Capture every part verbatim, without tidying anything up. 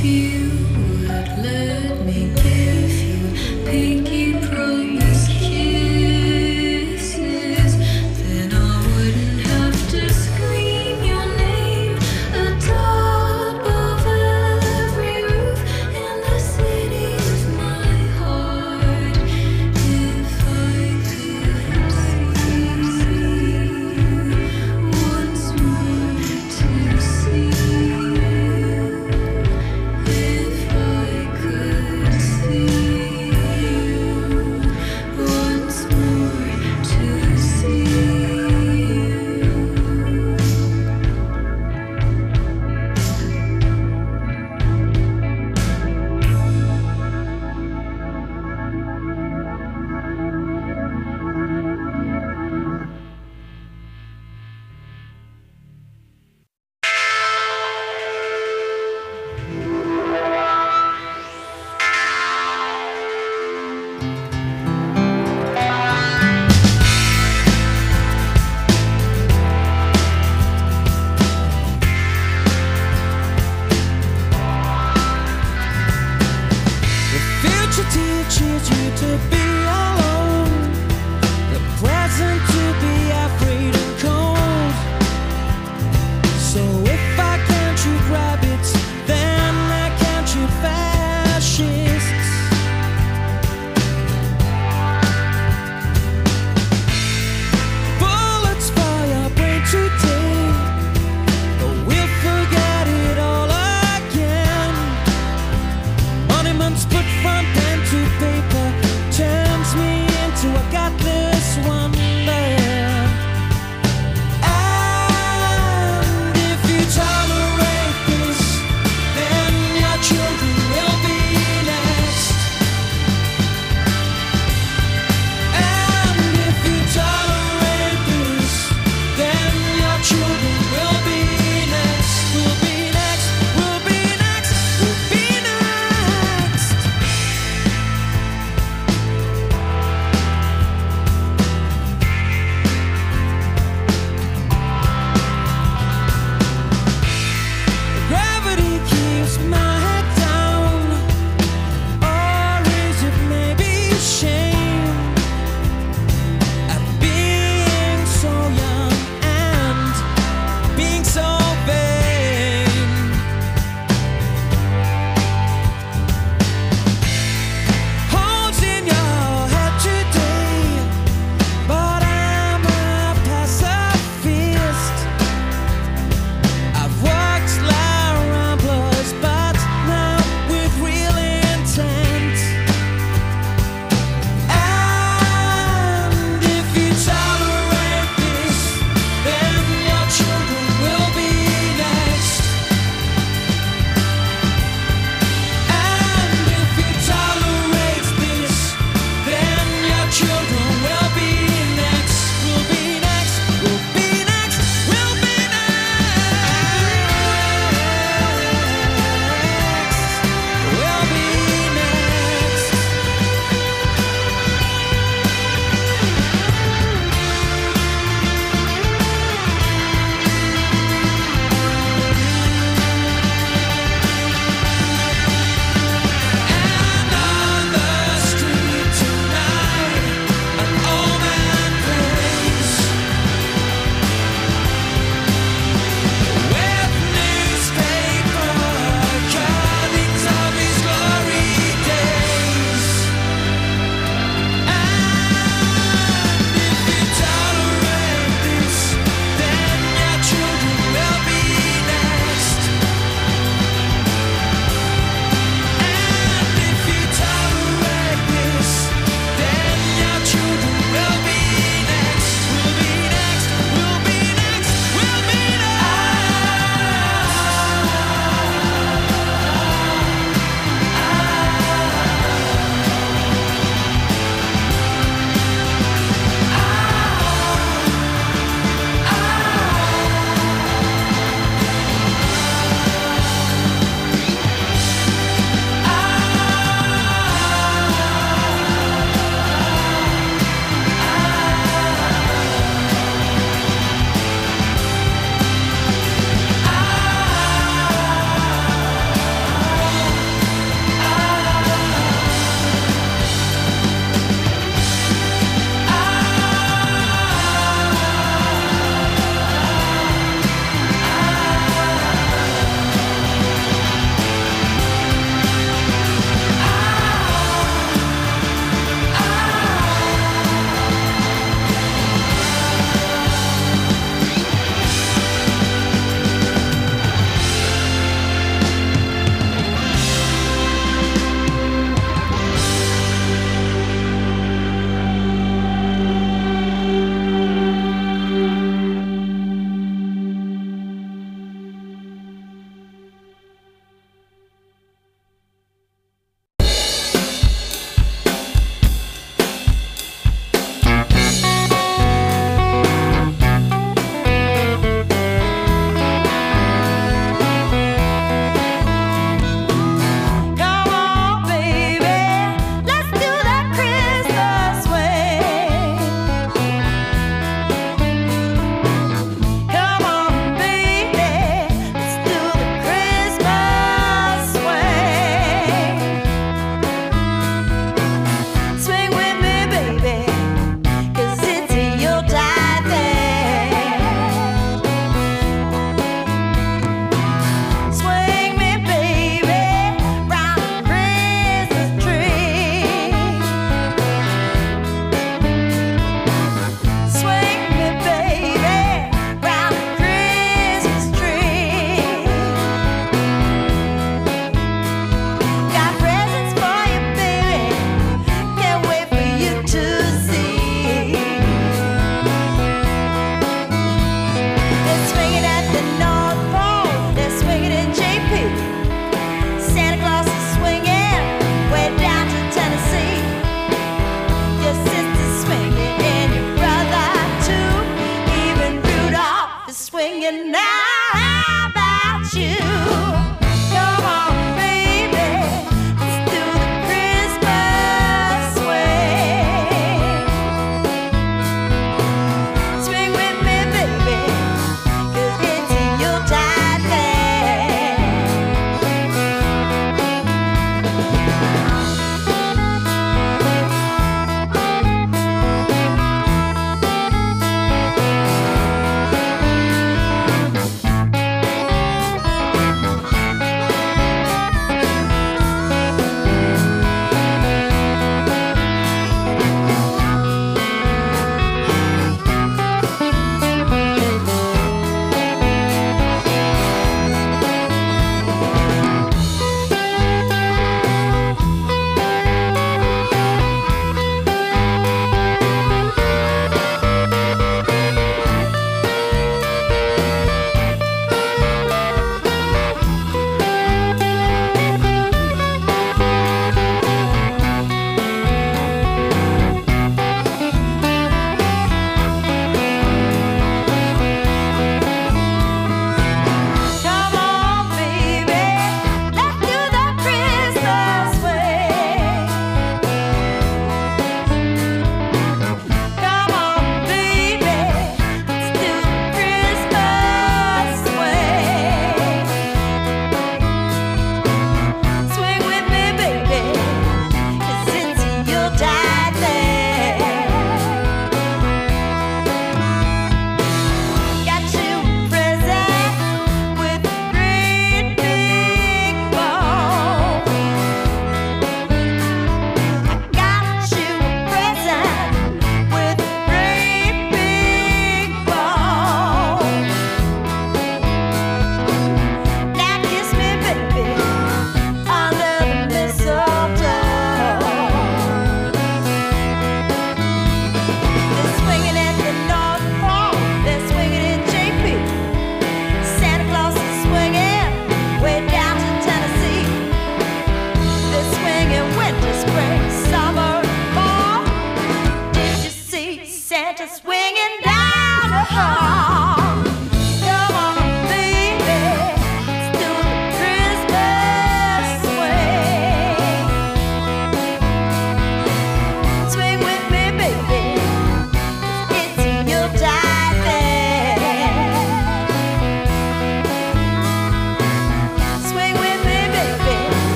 Put from pen to paper.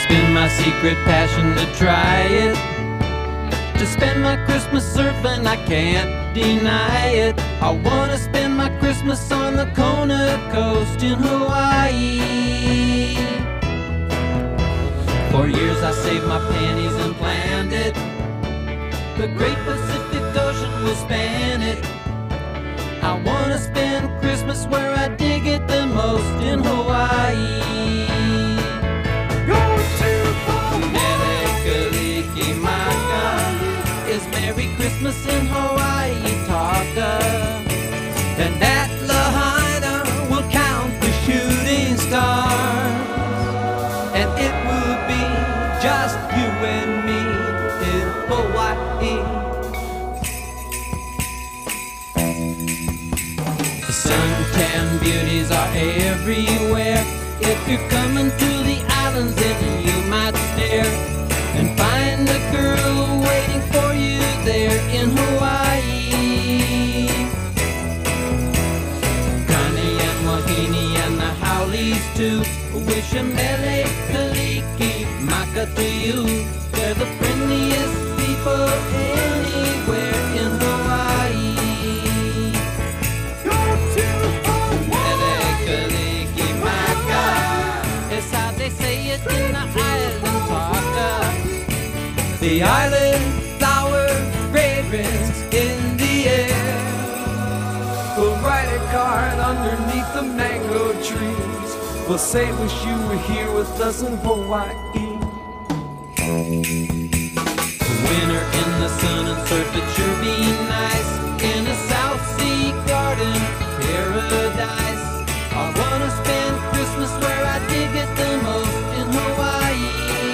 It's been my secret passion to try it, to spend my Christmas surfing, I can't deny it. I wanna spend my Christmas on the Kona coast in Hawaii. For years I saved my pennies and planned it. The great Pacific Ocean will span it. I wanna spend Christmas where I dig it the most, in Hawaii. Go to Hawaii! Mele Kalikimaka is Merry Christmas in Hawaii Taka. And at Lahaina we'll count the shooting stars, and it will be just you and me in Hawaii. The suntan beauties are everywhere. If you're coming to the islands, then you might stare and find a girl waiting for you there in Hawaii. Kani and Wahine and the Howleys too wish a Mele Kalikimaka to you. They're the friendliest people anywhere in Hawaii. Go to Hawaii! Mele Kalikimaka is how they say it in the island Taka. The island flower fragrance in the air. We'll write a card underneath the mango trees. We'll say wish you were here with us in Hawaii. Winter in the sun and surf, it sure be nice in a South Sea garden paradise. I wanna spend Christmas where I dig it the most, in Hawaii.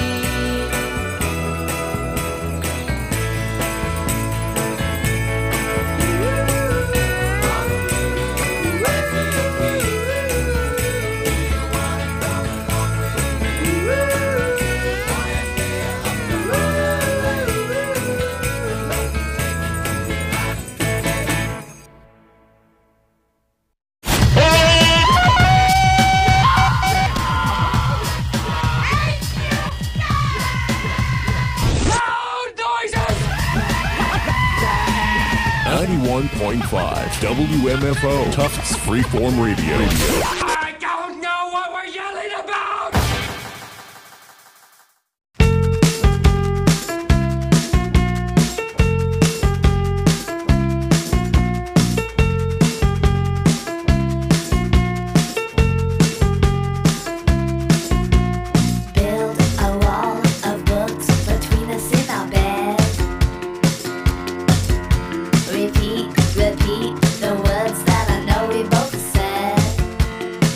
ninety-one point five W M F O Tufts Freeform Radio. I don't know what we're yelling about! Build a wall of books between us in our bed. Repeat, repeat the words that I know we both said.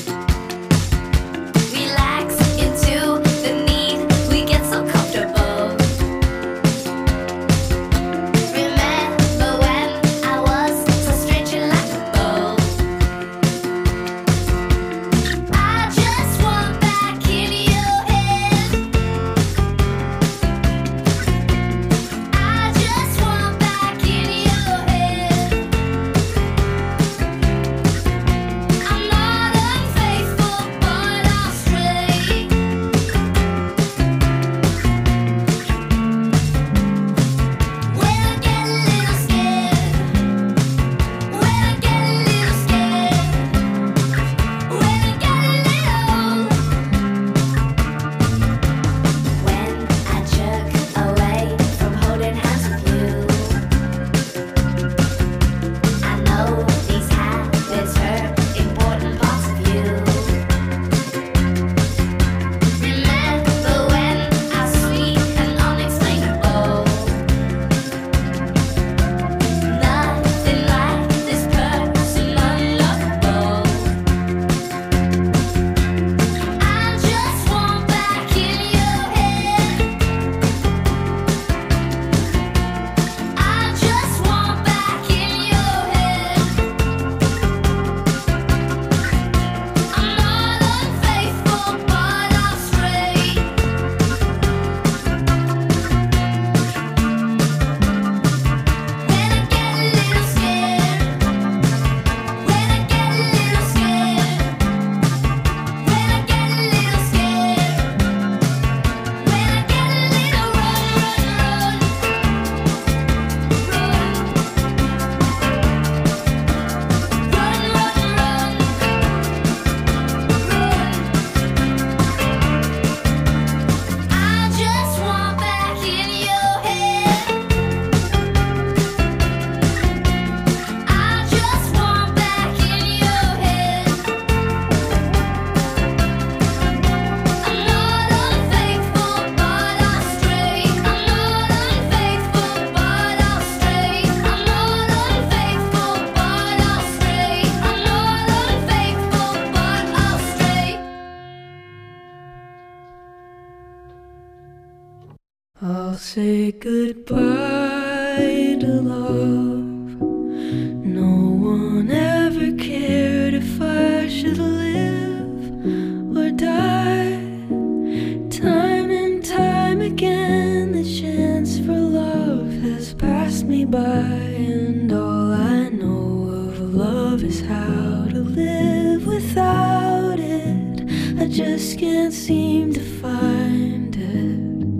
I'll say goodbye to love. No one ever cared if I should live or die. Time and time again, the chance for love has passed me by, and all I know of love is how to live without it. I just can't seem to find it.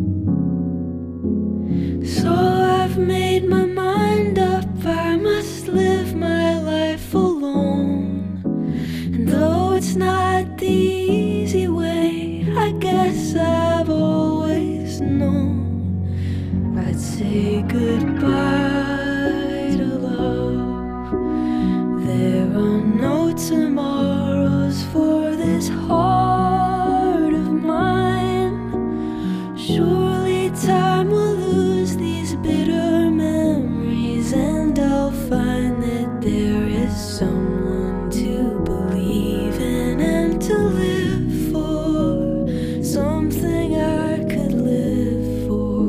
So I've made my mind up, I must live my life alone. And though it's not the easy way, I guess I've always known I'd say goodbye to love. There are no tomorrows for this heart of mine. Surely time will lose these bitter memories, and I'll find that there is someone to believe in and to live for, something I could live for.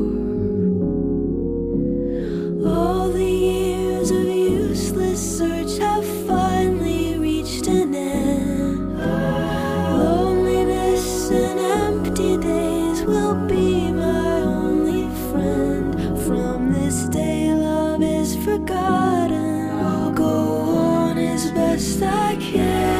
All the years of useless search have finally reached an end. Loneliness and empty days will be my only friend. From this day love is forgotten. I'll go on as best I can.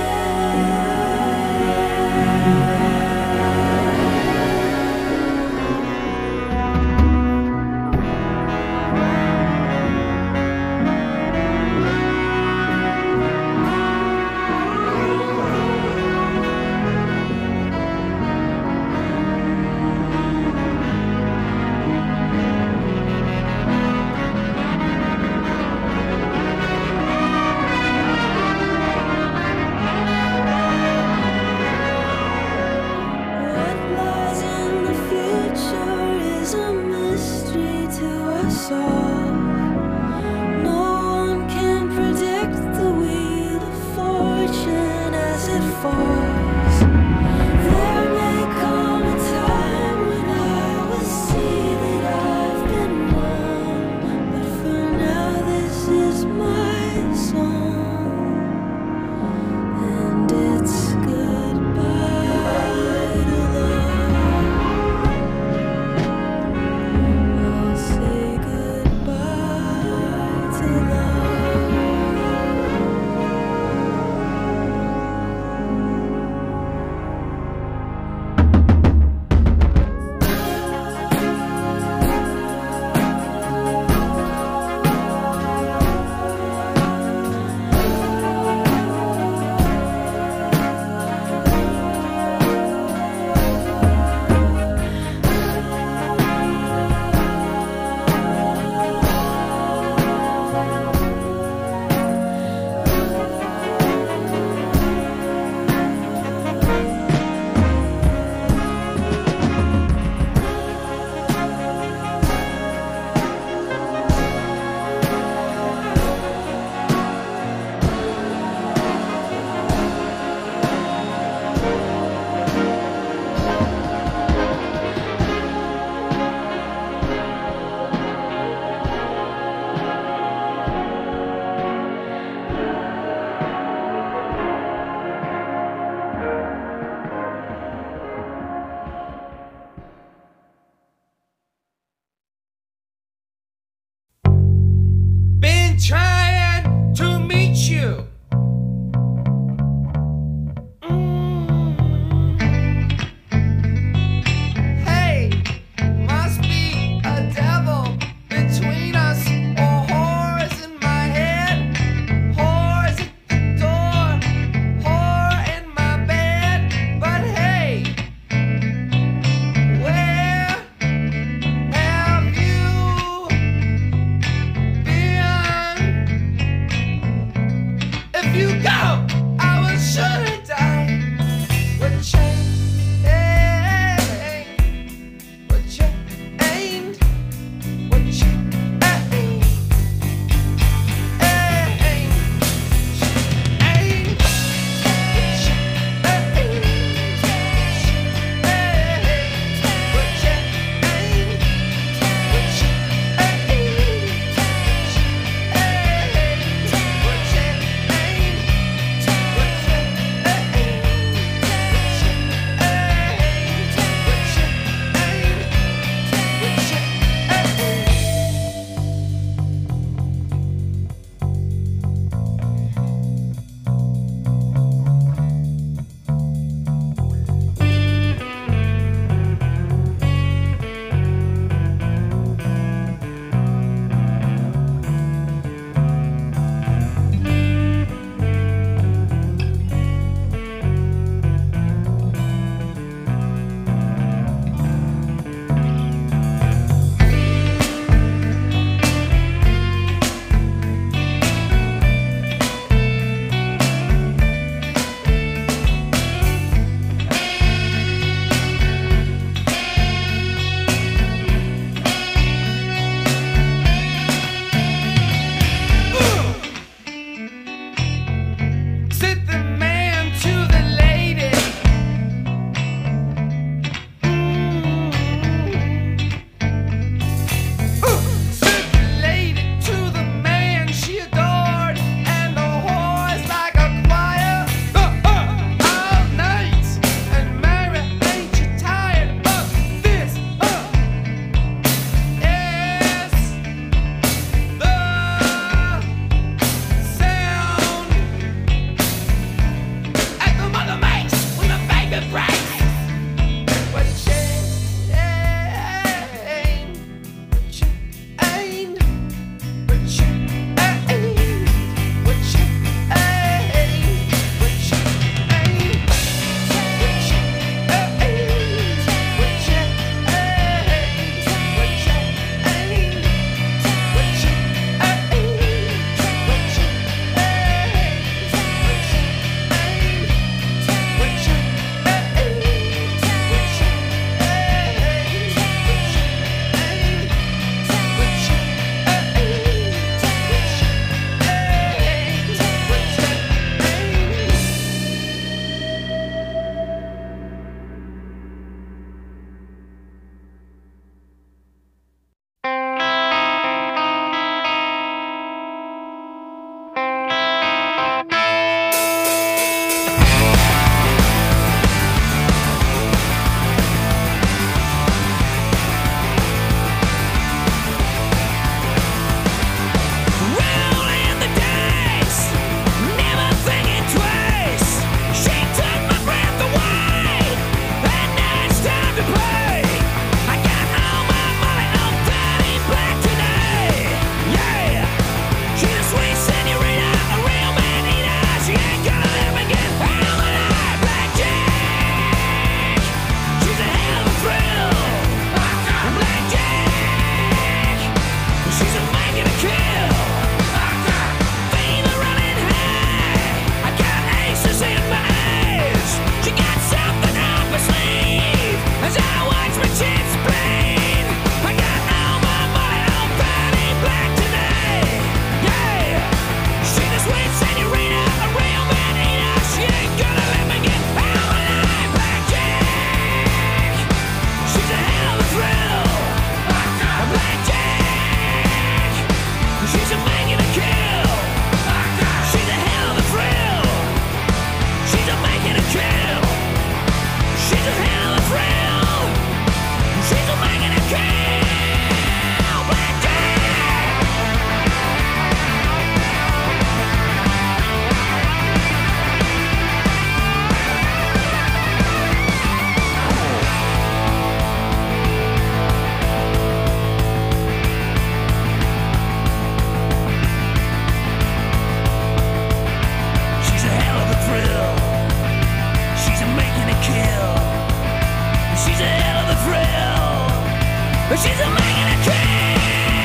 She's a man in a tree.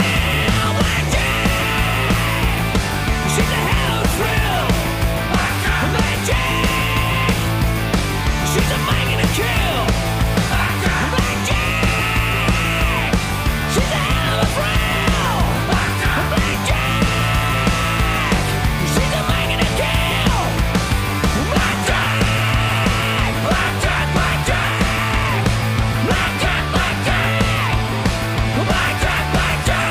She's a hell of a thrill. Blackjack. She's a man in a kill. Blackjack. She's a hell of a thrill. Blackjack. She's a man in a kill. Blackjack. Blackjack. Blackjack. Blackjack. Blackjack. Blackjack. Blackjack.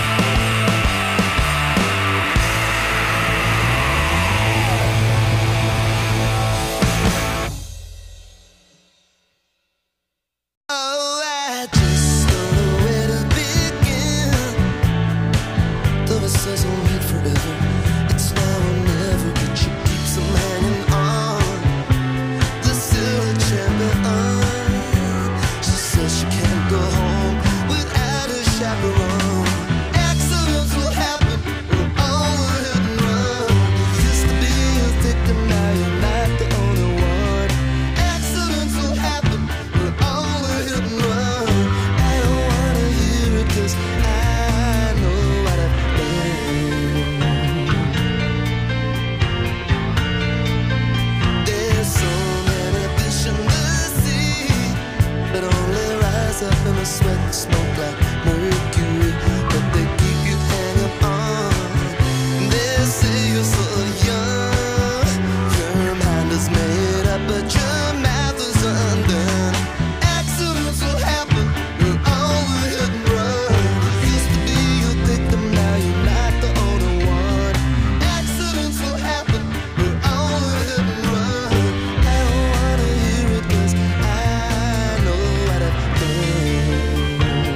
Oh, I just don't know where to begin. Though it says I'll live forever, it's now or never. But she keeps them hanging on the silver champion. She says she can't go home without a chaperone. Accidents will happen, we're all a hit and run. You used to be a victim, now you're not the only one. Accidents will happen, we're all a hit and run. I don't wanna hear it 'cause I know what I've done. There's so many fish in the sea that only rise up in the sweat and smoke like mercury, but they keep you hanging on. They say you're so young, your mind is made up, but your math is undone. Accidents will happen, we're all a hit and run. You used to be a victim, now you're not the only one. Accidents will happen, we're all a hit and run. I don't wanna hear it 'cause I know what I've done.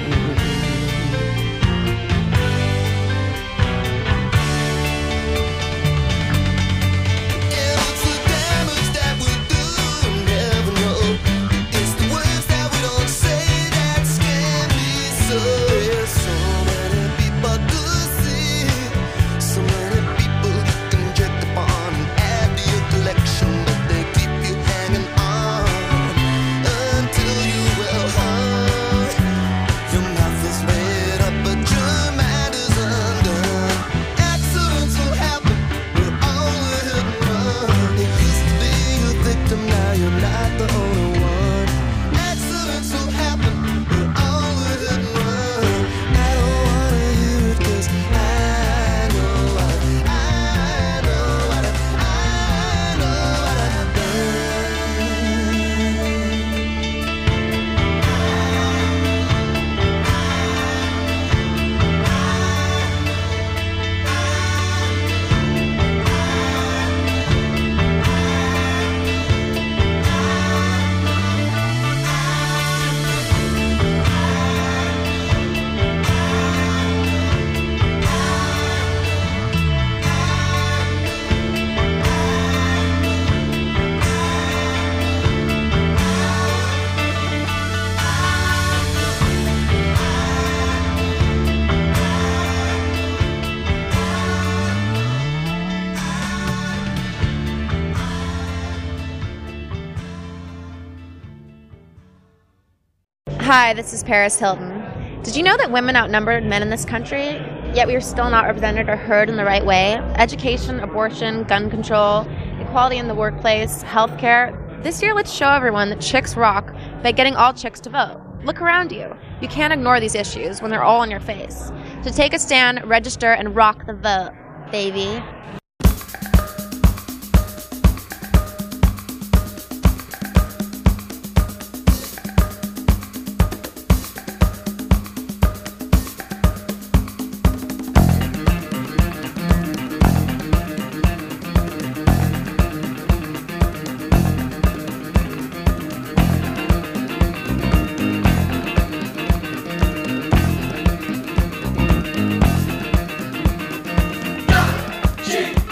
It's the damage that we do, never know. It's the words that we don't say that scare me so. There's so many people to see, so many people you can check upon and add to your collection, but they keep you hanging on until you will hung. Your mouth is made up, but your mind is undone. Accidents will happen, we're all a hit and run. You used to be a victim, now you're not the only one. Accidents will happen, we're all a hit and run. I don't wanna hear it 'cause I know what I know what I know what I've done. Hi, this is Paris Hilton. Did you know that women outnumber men in this country, yet we are still not represented or heard in the right way? Education, abortion, gun control, equality in the workplace, healthcare. This year, let's show everyone that chicks rock by getting all chicks to vote. Look around you. You can't ignore these issues when they're all in your face. So take a stand, register, and rock the vote, baby. She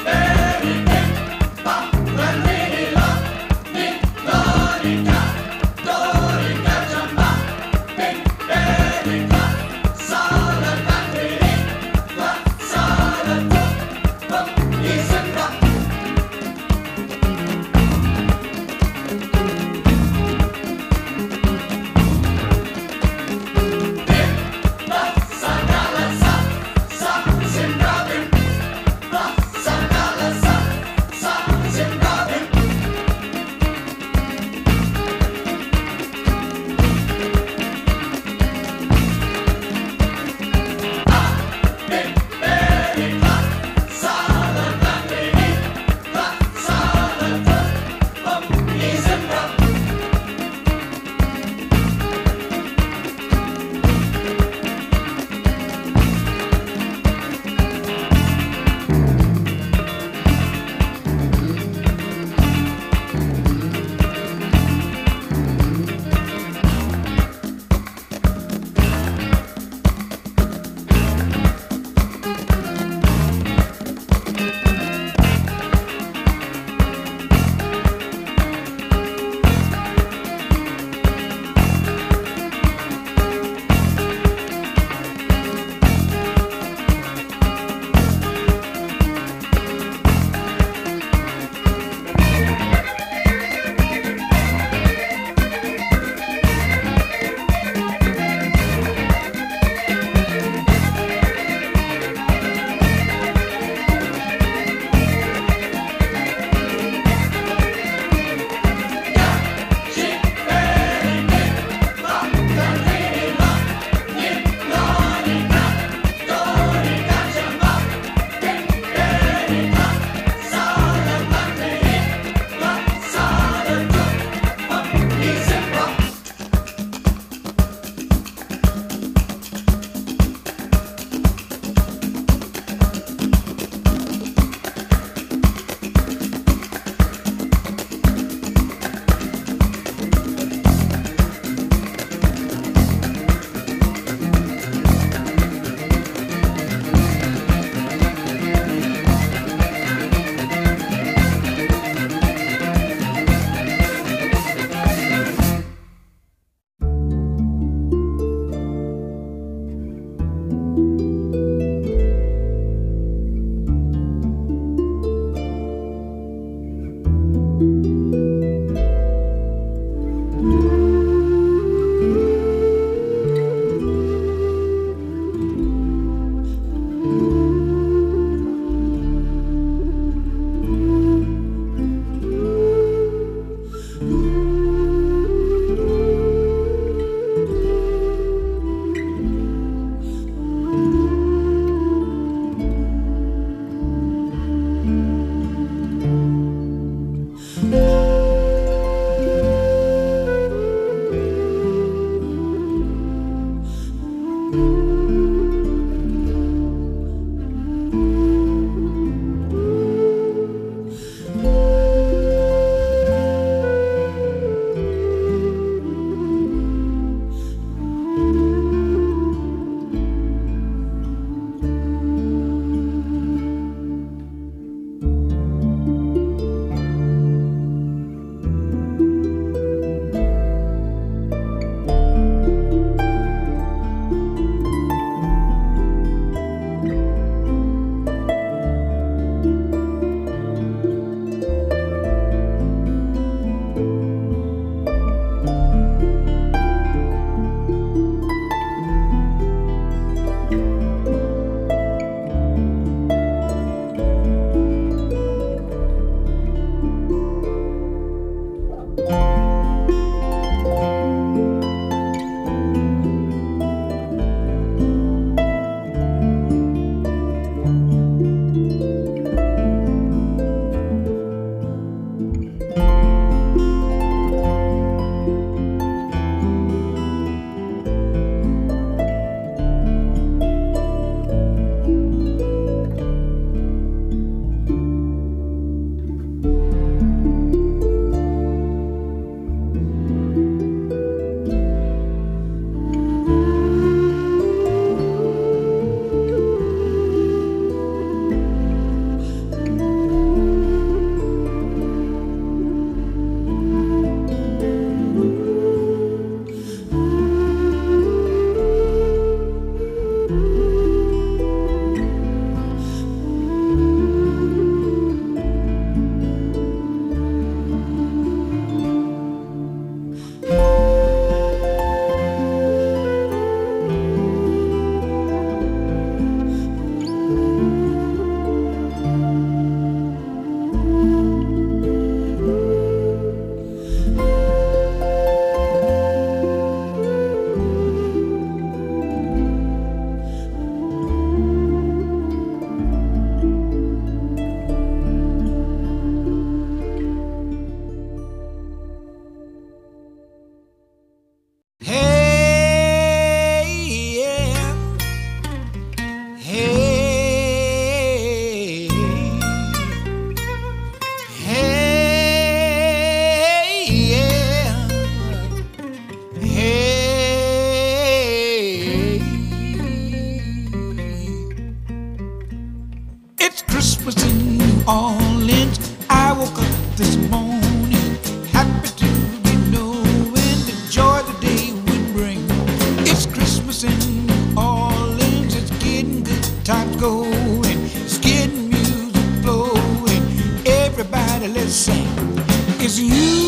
Orleans. I woke up this morning, happy to be knowing the joy the day would bring. It's Christmas in New Orleans, it's getting good times going, it's getting music flowing. Everybody, let's sing. It's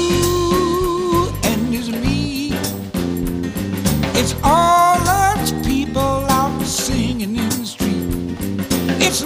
you and it's me. It's all us people out singing in the street. It's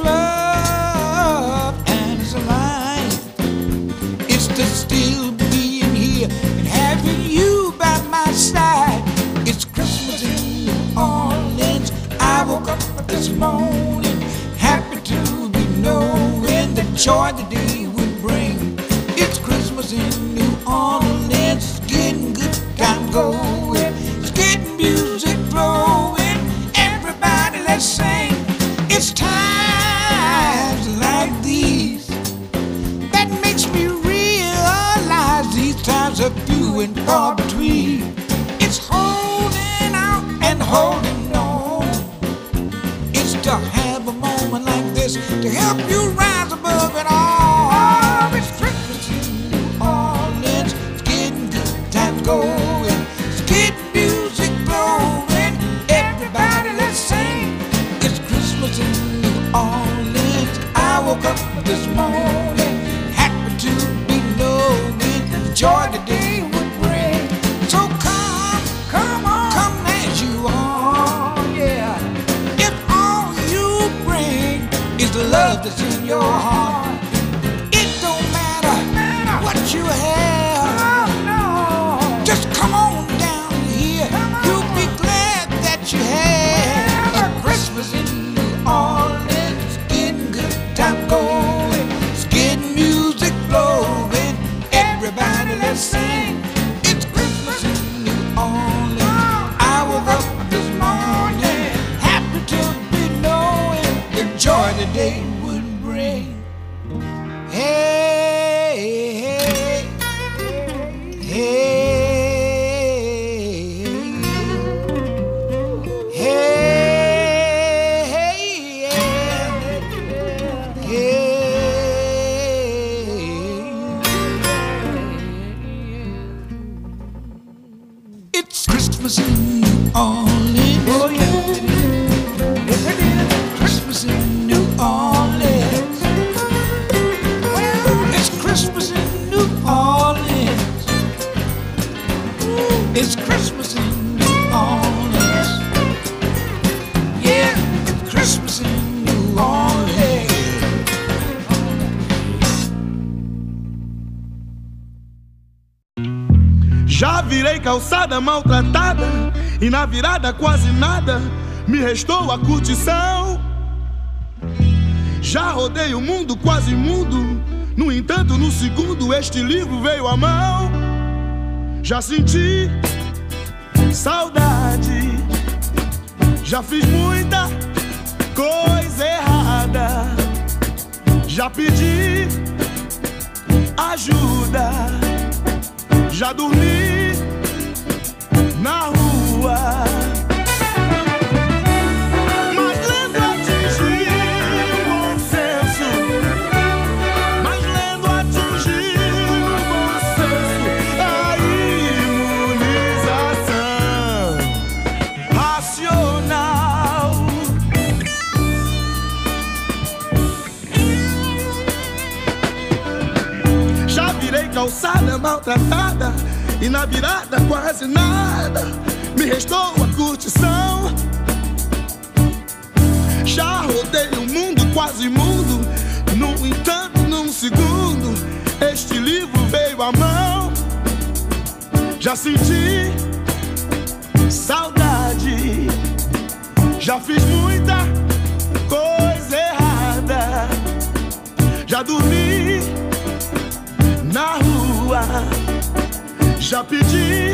love and it's life. It's to still being here and having you by my side. It's Christmas in New Orleans. I woke up this morning, happy to be knowing the joy the day would bring. It's Christmas in New Orleans. It's getting good time going. It's getting music flowing. Everybody, let's sing. It's times like these that makes me realize these times are few and far between. It's holding out and holding on. It's to have a moment like this to help you rise above it all. It's Christmas in New Orleans. It's getting good times going. It's getting music flowing. Everybody, let's sing. It's Christmas in New Orleans. I woke up this morning, happy to be knowing the joy the day would bring. So come, come on, come as you are, yeah. If all you bring is the love that's in your heart, it don't matter what you have. Just come on down here. You'll be glad that you have a Christmas in New Orleans. Getting good time going. It's getting music flowing. Everybody, let's sing. It's Christmas in New Orleans. I woke up this morning, happy to be knowing the joy the day would bring. Hey, hey, hey, hey, hey, hey. It's Christmas in New Orleans. Oh yeah, yes it is. Christmas in New Orleans. It's Christmas in New Orleans. It's Christmas in New Orleans. Yeah, it's Christmas in New Orleans. Já virei calçada maltratada e na virada quase nada me restou a curtição. Já rodei o mundo quase mudo, no entanto no segundo este livro veio à mão. Já senti saudade, já fiz muita coisa errada, já pedi ajuda, já dormi na rua. Mas lendo atingi o bom senso, mas lendo atingi o bom senso, a imunização racional. Já virei calçada maltratada e na virada quase nada me restou a curtição. Já rodei o mundo quase mundo, no entanto num segundo este livro veio à mão. Já senti saudade, já fiz muita coisa errada, já dormi na rua, já pedi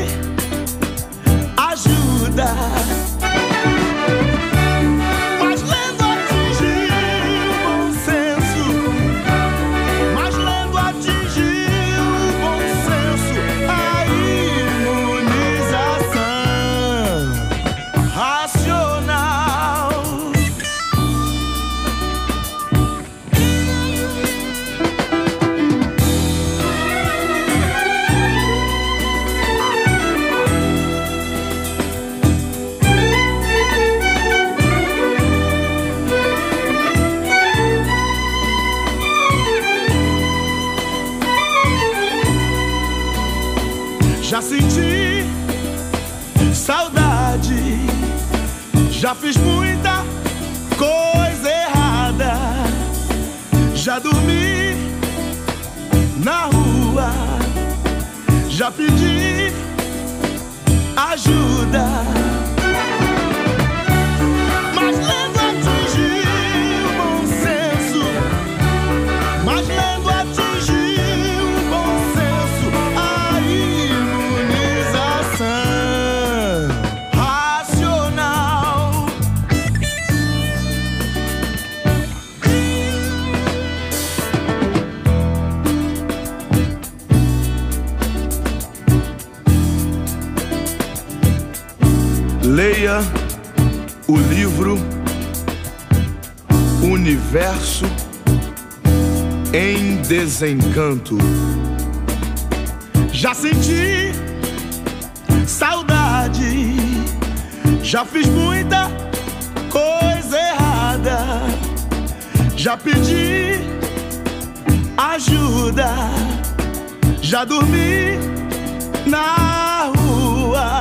ajuda. Mas lendo atingi o bom senso, mas lendo atingi o bom senso, a imunização racional. Já fiz muita coisa errada, já dormi na rua, já pedi ajuda, mas lendo atingiu o bom senso, mas lendo atingiu o bom senso, a imunização racional. Leia o livro Universo em Desencanto. Já senti saudade, já fiz muita coisa errada, já pedi ajuda, já dormi na rua.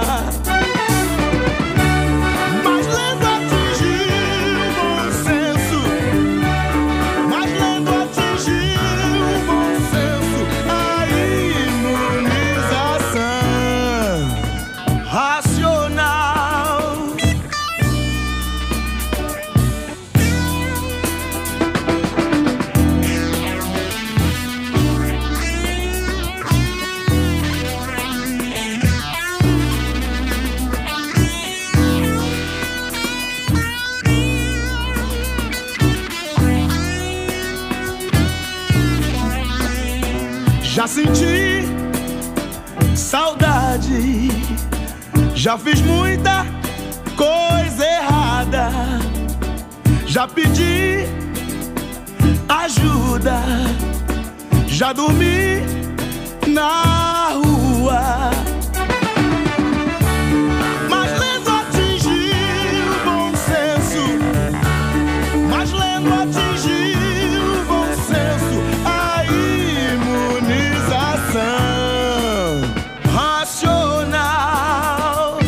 Já senti saudade, já fiz muita coisa errada, já pedi ajuda, já dormi na rua. Mas lendo atingiu o bom senso, mas lendo atingiu o bom senso, a imunização racional.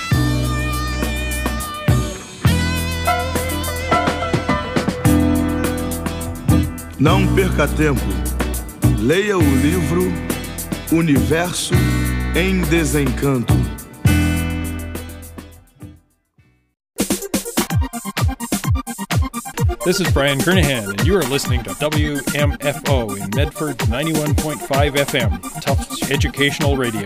Não perca tempo, leia o livro Universo em Desencanto. This is Brian Kernahan, and you are listening to W M F O in Medford ninety-one point five F M, Tufts Educational Radio.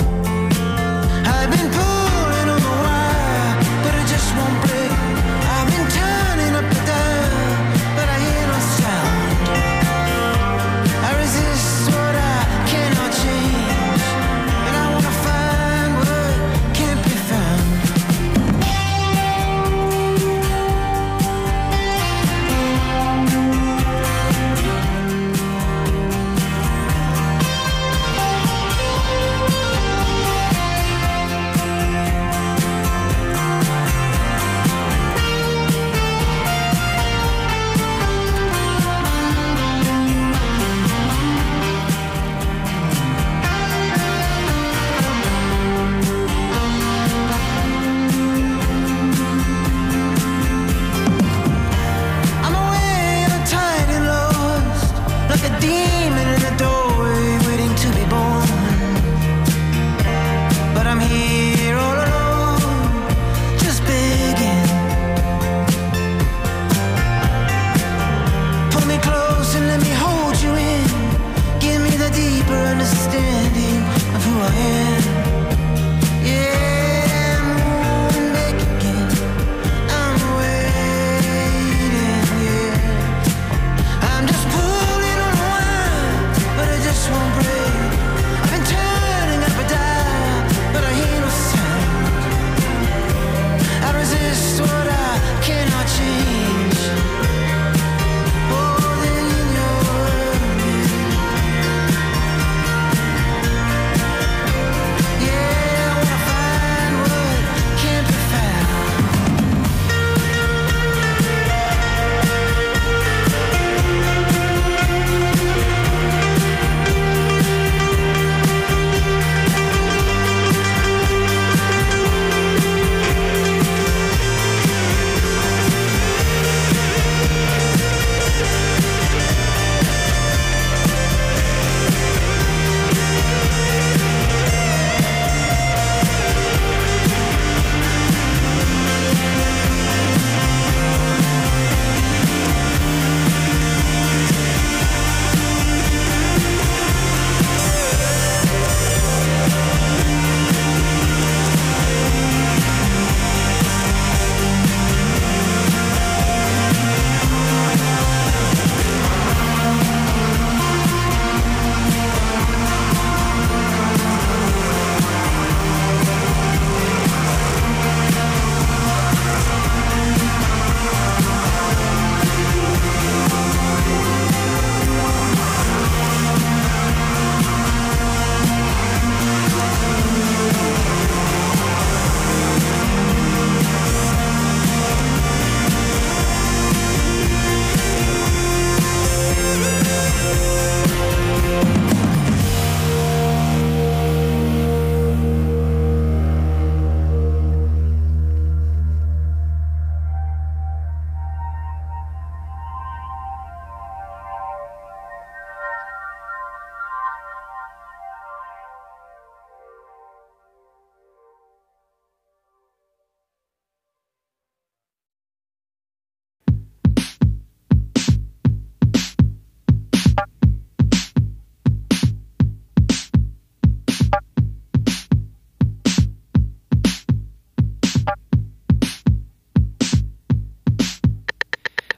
I've been pulling on the wire, but it just won't break. I'm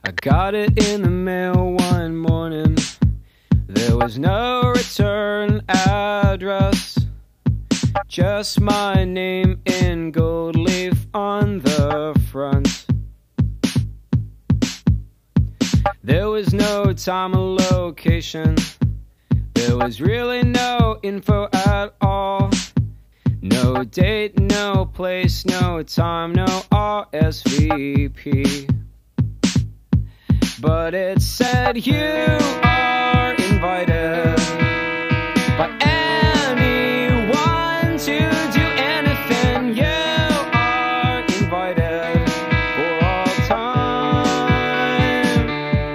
I got it in the mail one morning. There was no return address, just my name in gold leaf on the front. There was no time or location, there was really no info at all. No date, no place, no time, no R S V P. But it said you are invited by anyone to do anything. You are invited for all time.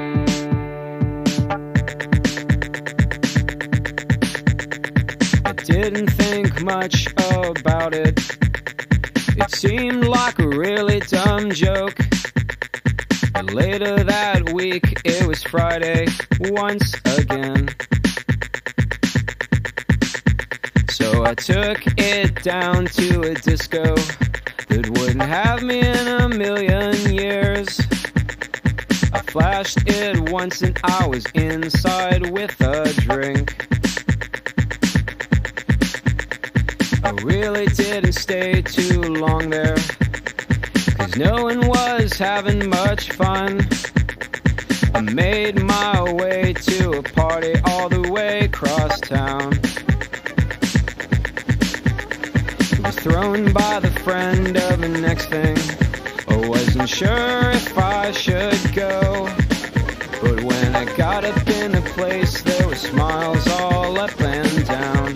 I didn't think much about it. It seemed like a really dumb joke. But later that week, it was Friday once again. So I took it down to a disco that wouldn't have me in a million years. I flashed it once and I was inside with a drink. I really didn't stay too long there, 'cause no one was having much fun. I made my way to a party all the way across town. It was thrown by the friend of the next thing. I wasn't sure if I should go, but when I got up in the place, there were smiles all up and down.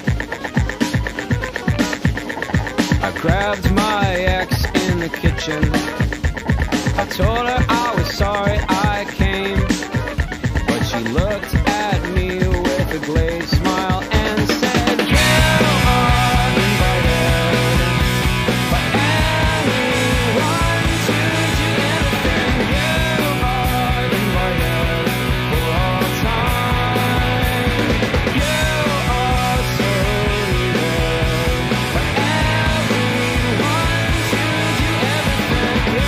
I grabbed my ex in the kitchen. I told her I was sorry I came, but she looked at me with a glazed smile and said, you are invited by anyone to do anything. You are invited for all time. You are so needed by everyone to do everything. You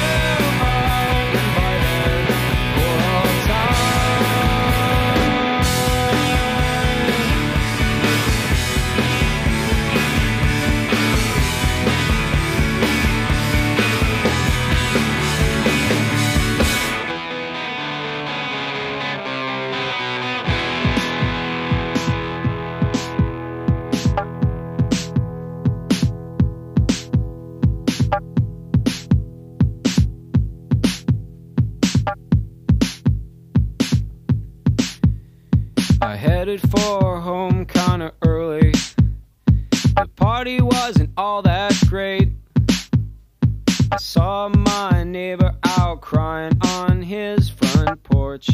I headed for home kinda early. The party wasn't all that great. I saw my neighbor out crying on his front porch.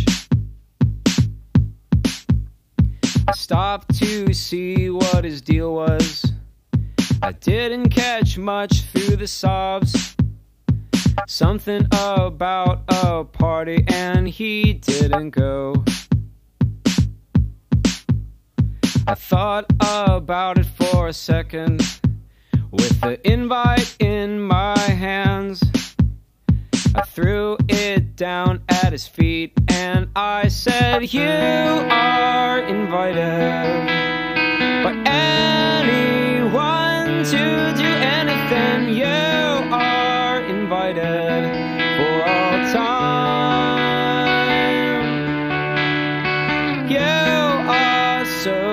I stopped to see what his deal was. I didn't catch much through the sobs. Something about a party and he didn't go. I thought about it for a second, with the invite in my hands. I threw it down at his feet and I said, you are invited by anyone to do anything. You are invited for all time. You are so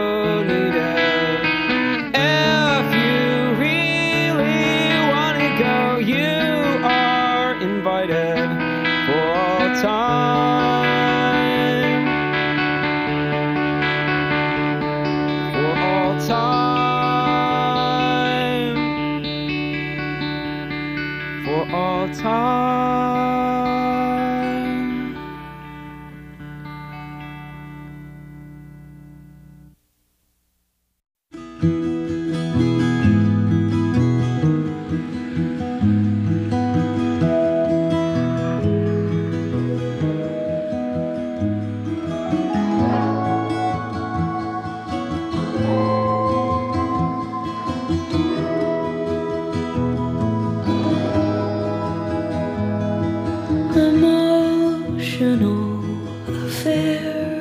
emotional affair,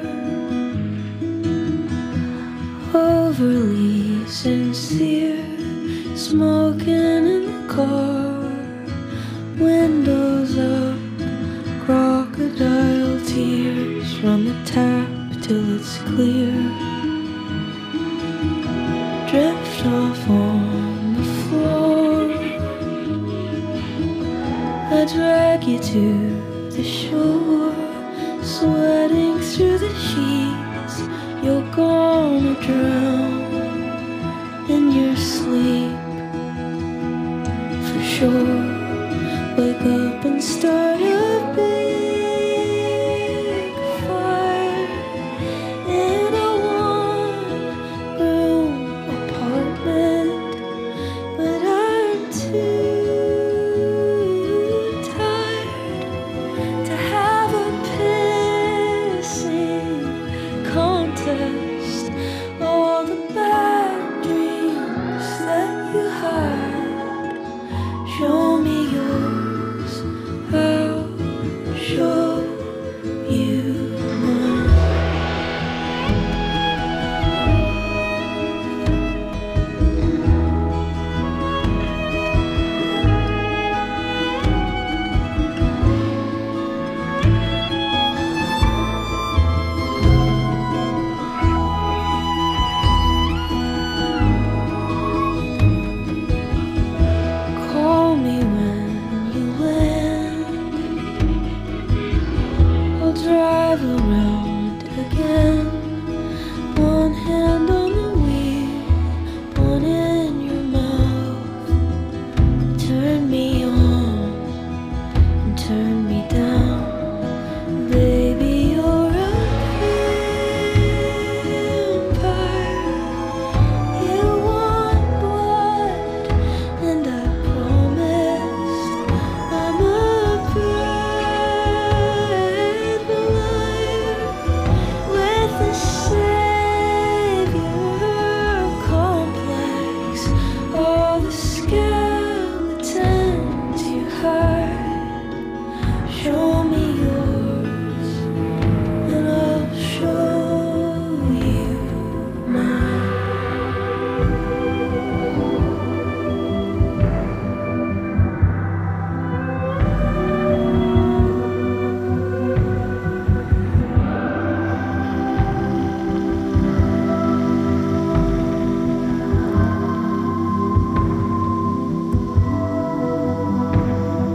overly sincere, smoking in the car, windows up, crocodile tears, run the tap till it's clear, drift off on the floor, I drag you to the shore, sweating through the sheets, you're gonna drown in your sleep, for sure. Wake up and start a big fire in a one-room apartment, but I'm too tired to have a pissing contest. All the bad dreams that you hide, show me yours, I'll show you mine. Call me when you land, I'll drive around again.